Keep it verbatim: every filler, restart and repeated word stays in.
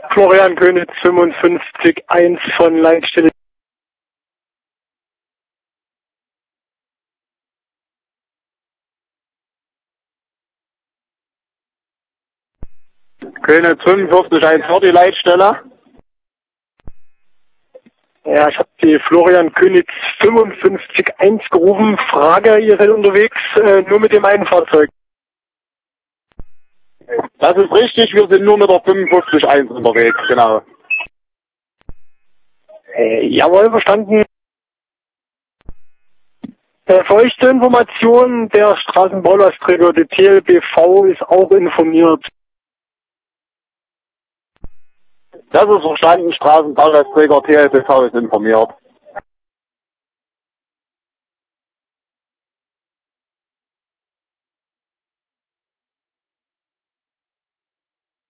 Florian König fünfundfünfzig eins von Leitstelle. König fünfundvierzig eins für die Leitstelle. Ja, ich habe die Florian König fünfundfünfzig eins gerufen. Frage, ihr seid unterwegs äh, nur mit dem einen Fahrzeug. Das ist richtig, wir sind nur mit der fünfundfünfzig eins unterwegs, genau. Äh, jawohl, verstanden. Äh, für euch zur Information, der Straßenbaulasträger, der T L B V, ist auch informiert. Das ist verstanden, Straßenbaulasträger T L B V ist informiert.